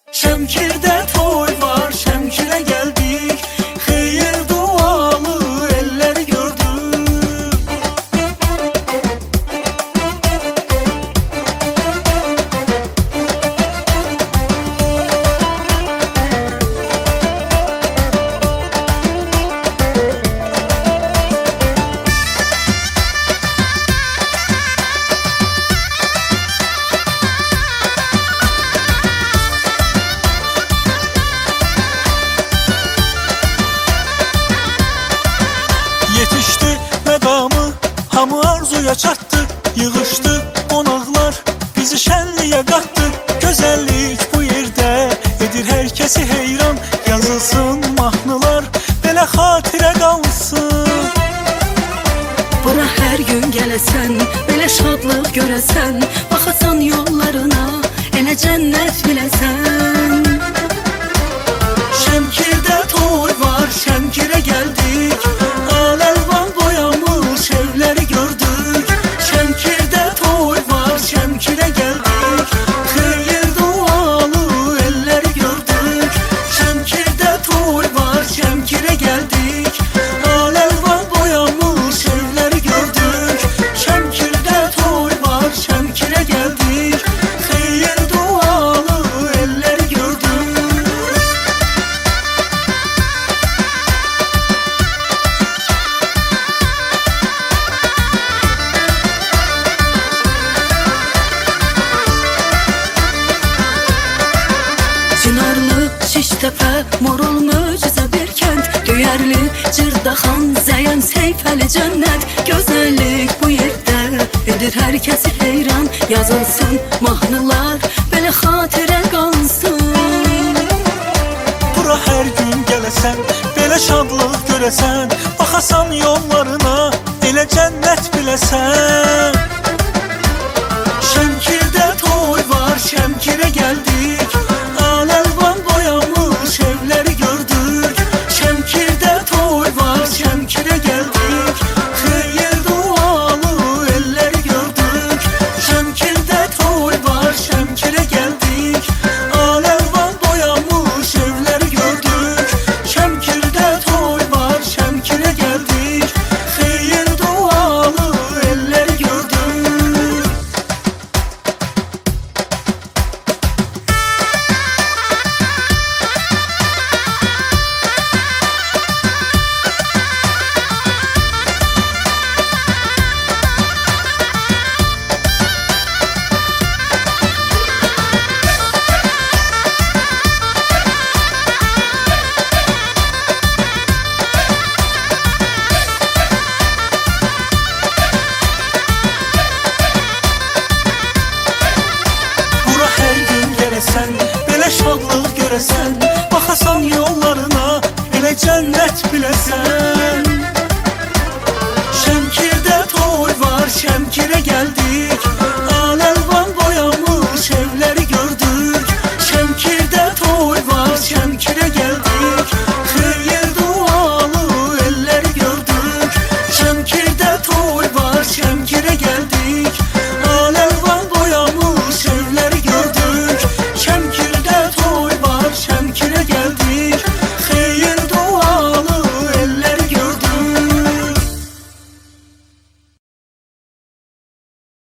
Şəmkirdə toy var, Şəmkirə gəldik, xeyir dualı elləri gördük. Yetişdi məqamı, hamı arzuya çatdı, yığışdı qonaqlar, bizi şənliyə qatdı. Gözəllik bu yerdə edir hər kəsi heyran, yazılsın mahnılar, belə xatirə qalsın. Bura hər gün gələsən, belə şadlıq görəsən, baxasan yollarına, elə cənnət biləsən. Şəmkirdə toy var, Şəmkirə gəldik, al-əlvan boyamış evləri gördük. Şəmkirdə toy var, Şəmkirə gəldik, xeyir dualı elləri gördük. Şəmkirdə toy var, Şəmkirə gəldik, al-əlvan boyamış evləri gördük. Şəmkirdə toy var, Şəmkirə gəldik, xeyir dualı elləri gördük. Çınarlı, Şiştəpə, Morul möcüzə bir kənd, Göyərli, Cırdaxan, Zəyən, Seyfəli cənnət. Gözəllik bu yerdə edir hər kəsi heyran, yazılsın mahnılar, belə xatirə qalsın. Bura hər gün gələsən, belə şadlıq görəsən, baxasan yollarına, elə cənnət biləsən. Şəmkirdə toy var, Şəmkirə gəldik, al-əlvan boyamış evləri gördük. Şəmkirdə toy var, Şəmkirə gəldik, xeyir dualı elləri gördük. Şəmkirdə toy var, Şəmkirə gəldik, al-əlvan boyamış evləri gördük. Şəmkirdə toy var, Şəmkirə gəldik, xeyir dualı elləri gördük. Bura hər gün gələsən, belə şadlıq görəsən, baxasan yollarına, elə cənnət biləsən.